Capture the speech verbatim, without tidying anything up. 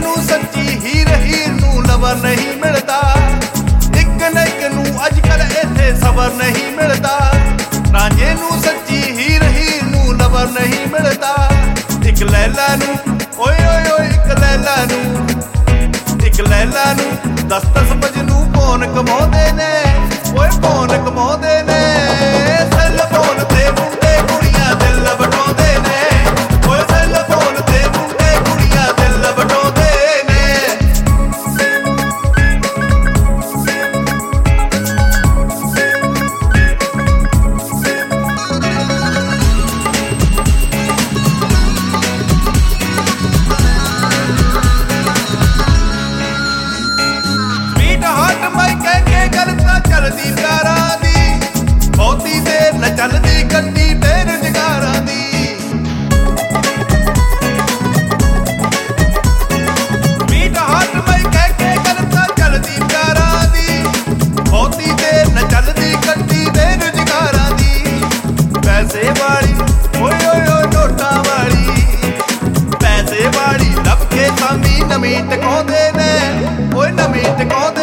ਜਿਹਨੂੰ ਸੱਚੀ ਹੀਰ ਹੀਰ ਨੂੰ ਲਵਰ ਨਹੀਂ ਮਿਲਦਾ। ਇੱਕ ਨਾ ਇੱਕ ਨੂੰ ਅੱਜ ਕੱਲ ਇੱਥੇ ਸਬਰ ਨਹੀਂ ਮਿਲਦਾ। ਰਾਂਝੇ ਨੂੰ ਸੱਚੀ ਹੀਰ ਹੀਰ ਨੂੰ ਲਵਰ ਨਹੀਂ ਮਿਲਦਾ। ਇੱਕ ਲੈਲਾ ਨੂੰ ਓਏ ਓਏ ਓਏ ਇੱਕ ਲੈਲਾ ਨੂੰ, ਇੱਕ ਲੈਲਾ ਨੂੰ ਦਸ ਦਸ ਮਜਨੂੰ ਕੌਣ ਕਮਾਉਂਦੇ ਨੇ, ਓਏ ਕੌਣ ਕਮਾਉਂਦੇ ਨੇ। ਸੈੱਲ ਫੋਨ ਤੇ ਮੁੰਡੇ ਕੁੜੀਆਂ ਦਿਲ ਵਟਾਉਂਦੇ ਨੇ, ਓਏ ਸੈੱਲ ਫੋਨ ਤੇ ਮੁੰਡੇ ਕੁੜੀਆਂ ਦਿਲ ਵਟਾਉਂਦੇ ਨੇ। ਚੱਲਦੀ ਪਿਆਰਾਂ ਦੀ ਬਹੁਤੀ ਦੇਰ ਨਾ ਚੱਲਦੀ ਗੱਡੀ ਬੇਰੁਜ਼ਗਾਰਾਂ ਦੀ। ਮੀਟ ਹੱਟ ਮੈਂ ਕਹਿ ਕੇ ਗੱਲ ਤਾਂ ਚੱਲਦੀ ਪਿਆਰਾਂ ਦੀ ਬਹੁਤੀ ਦੇਰ ਨਾ ਚੱਲਦੀ ਗੱਡੀ ਬੇਰੁਜ਼ਗਾਰਾਂ ਦੀ। ਪੈਸੇ ਵਾਲੀ ਓਏ ਓਏ ਓਏ ਨੋਟਾਂ ਵਾਲੀ, ਪੈਸੇ ਵਾਲੀ ਲੱਭ ਕੇ ਸਾਮੀ ਨਵੀਂ ਟਿਕਾਉਂਦੇ ਨੇ, ਓਏ ਨਵੀਂ ਟਿਕਾਉਂਦੇ